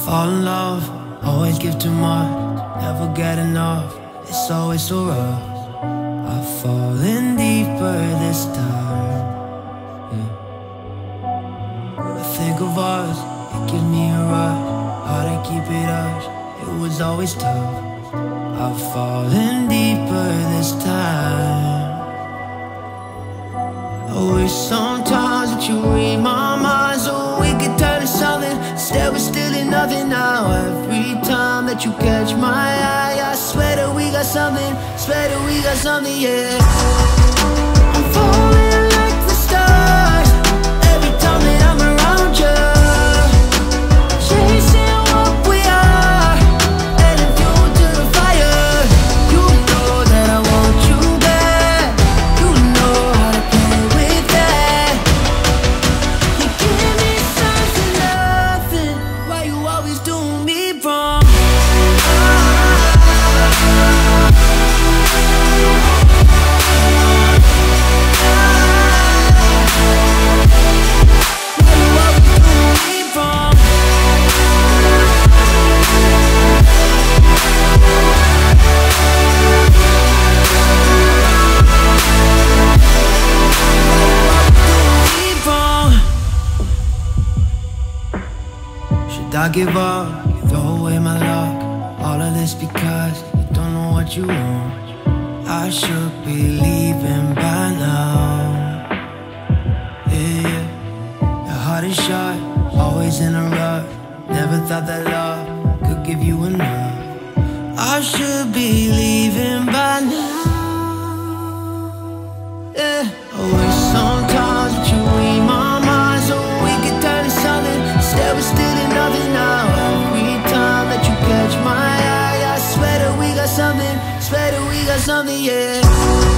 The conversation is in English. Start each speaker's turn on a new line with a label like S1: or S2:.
S1: fall in love, always give too much, never get enough, it's always so rough. I've fallen deeper this time, yeah. I think of us, it gives me a rush, hard to keep it up, it was always tough. I've fallen deeper this time. I wish sometimes that you read my mind, so we could turn to something. Instead we're still in nothing now. Every time that you catch my eye, I swear that we got something, swear that we got something, yeah. I'm falling like the stars every time that I'm around you, chasing what we are, adding fuel to the fire. You know that I want you back, you know how to play with that. You give me something, nothing, why you always doing me wrong? Should I give up, throw away my luck? All of this because you don't know what you want. I should be leaving by now, yeah. Your heart is shut, always in a rut. Never thought that love could give you enough. I should be leaving by now, yeah. I wish sometimes that you read my mind, so we could turn to something. Instead we're still in nothing now. Every time that you catch my eye, I swear that we got something, swear that we got something, yeah.